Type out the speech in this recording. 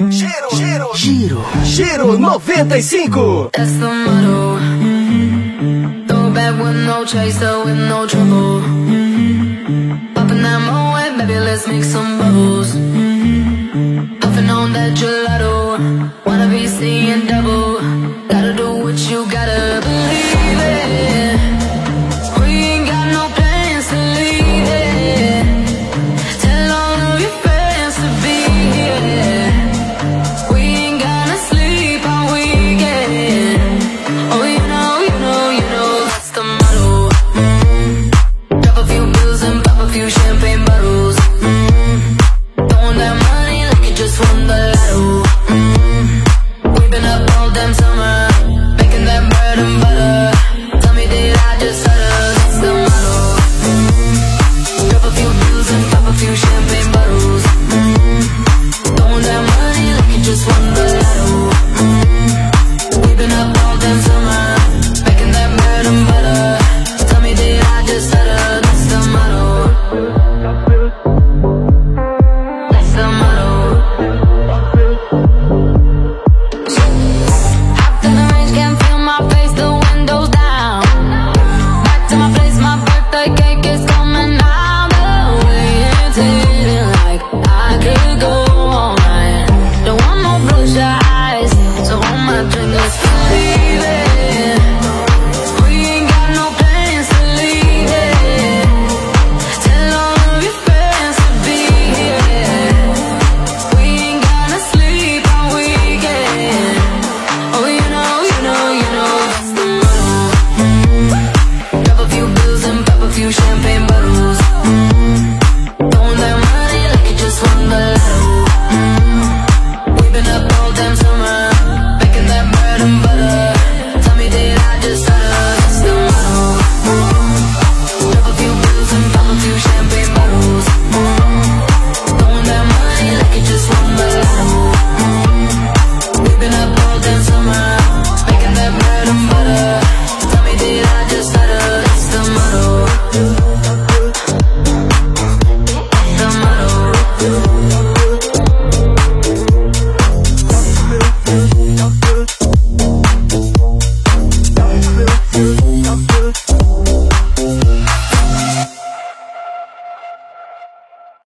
Giro 95. That's the motto. Throw back with no chaser, with no trouble. Popping that Moet, baby, let's make some bubbles. Puffing on that gelato, wanna be seeing double. Gotta do what you gotta believe it. We ain't got no plans to leave it. Tell all of your friends to be here. We ain't gonna sleep all weekend. Oh, you know, that's the motto. Drop a few bills and pop a few champagne bottles. Throwing that money like you just won the lotto. We've been up all damn summer, making that bread and butter. Tell me, did I just stutter? That's the motto. Drop a few bills and pop a few champagne bottles. Throwing that money like you just won the lotto.